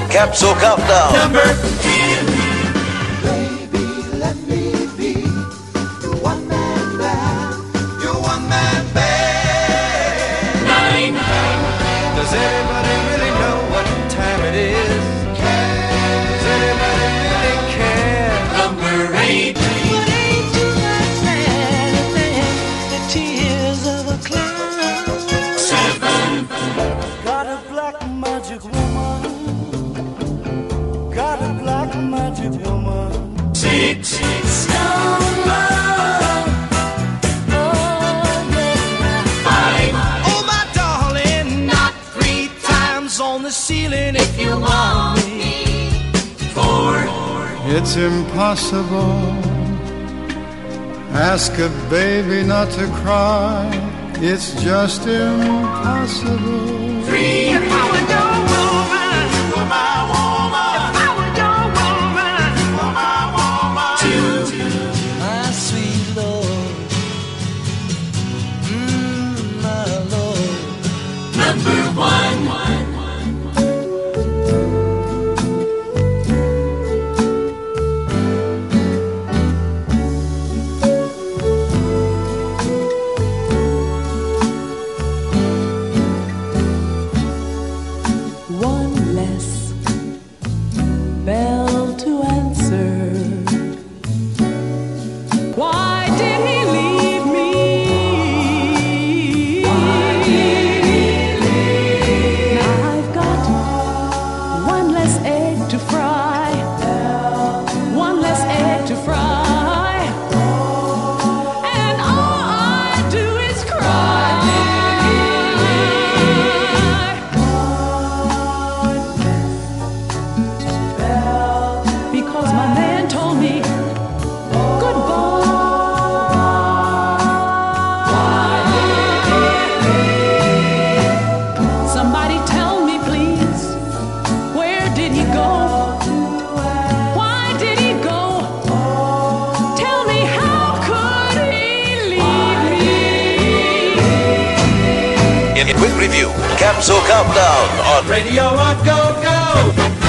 Capsule Countdown. Number 10. Baby, let me be your one-man band, your one-man band. 9. Does anybody really know what time it is? Does anybody really care? Number 8. But ain't too much sad to think the tears of a clown. 7. Got a black magic woman. Got a black magic woman. 6. Stone love. Oh, yeah. 5. Oh, my darling, knock 3 times on the ceiling if you want me. 4. It's impossible. Ask a baby not to cry. It's just impossible. 3. If I were your woman, You were my woman, if I were your woman, you were my woman. 2. my sweet Lord, my Lord. Number 1. One less bell to answer. Why did he leave me? Now I've got one less egg to fry. One less egg to fry. And all I do is cry. Because my man told me goodbye. Somebody tell me, please, where did he go? Why did he go? Tell me, how could he leave me? In quick review, Capsule Countdown on Radio Rock Go Go.